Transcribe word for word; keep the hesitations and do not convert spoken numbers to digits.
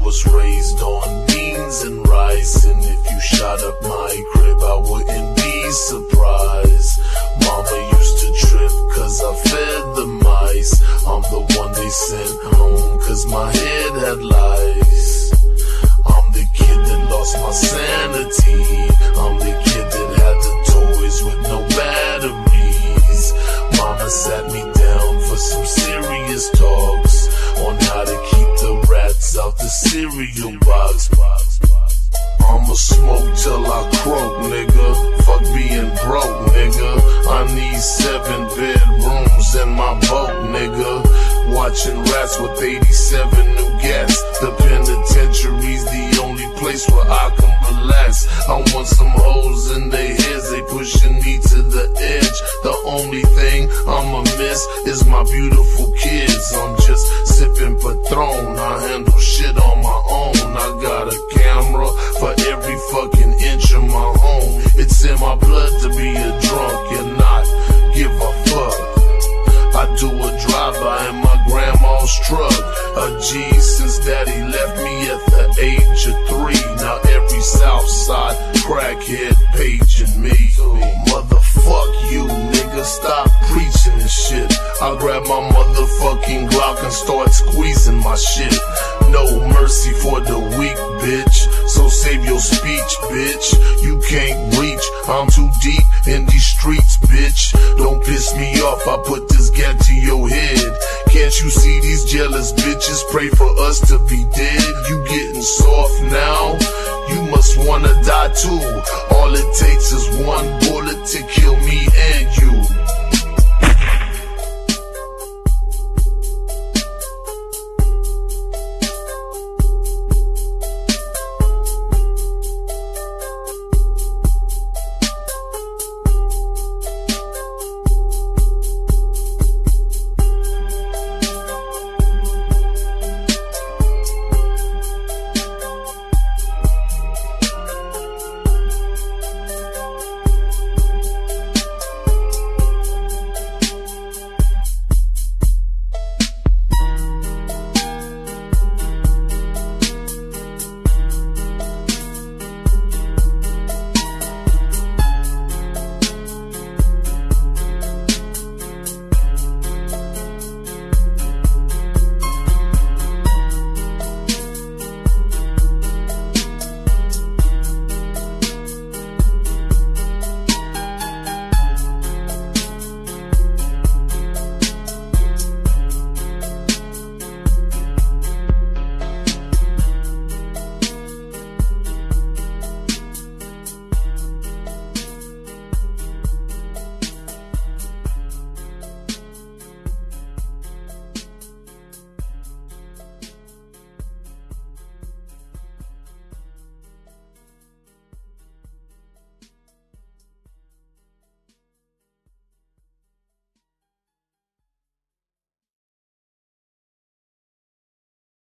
was raised on beans and rice, and if you shot up my crib, I wouldn't be surprised. Mama used to trip cause I fed the mice. I'm the one they sent home cause my head had lice. I'm the kid that lost my sanity. I'm the kid that had the toys with no batteries. Mama sat me down for some serious talks on how to keep the rats out the cereal box. I'ma smoke till I croak, nigga. Fuck being broke, nigga. I need seven bedrooms in my boat, nigga. Watching rats with eighty-seven new gas. The penitentiary's the only place where I can relax. I want some holes in their heads, they pushing me to the edge. The only thing I'ma miss is my beautiful kids. I'm just sipping Patron, I handle shit on my own. I got a camera for every fucking inch of my home. It's in my blood to be a drunk and not give a fuck. I do a drive-by in my grandma's truck. A G since daddy left me at the age of three. Now every Southside crackhead paging me. Motherfuck you, nigga, stop preaching this shit. I grab my motherfucking Glock and start squeezing my shit. No mercy for the weak, bitch. So save your speech, bitch. You can't reach, I'm too deep in these streets, bitch. Don't piss me off, I put this gat to your head. Can't you see these jealous bitches pray for us to be dead? You getting soft now? You must wanna die too. All it takes is one bullet to kill me and you.